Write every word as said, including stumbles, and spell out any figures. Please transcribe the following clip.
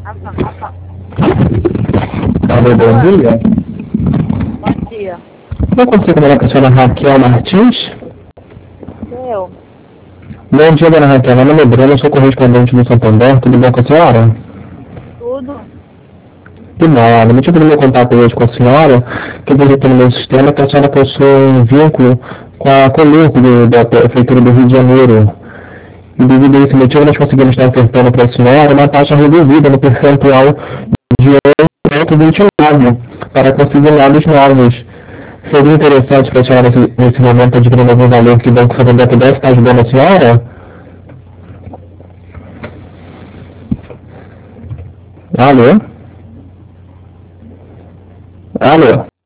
Alô, bom dia. Bom dia. Não consigo falar com a senhora Raquel Martins? Eu. Bom dia, dona Raquel. Meu nome é Bruno, eu sou correspondente do Santander. Tudo bom com a senhora? Tudo? Que bom. O motivo do meu contato hoje com a senhora, que eu visitei no meu sistema, que a senhora possui um vínculo com a Comirco da Prefeitura do Rio de Janeiro. E devido a esse motivo, nós conseguimos estar ofertando para a senhora uma taxa reduzida no percentual de um vírgula vinte e nove para consignados novos. Seria interessante para a senhora, nesse, nesse momento, adquirindo algum valor que o Banco Santander pudesse estar ajudando a senhora? Alô? Alô?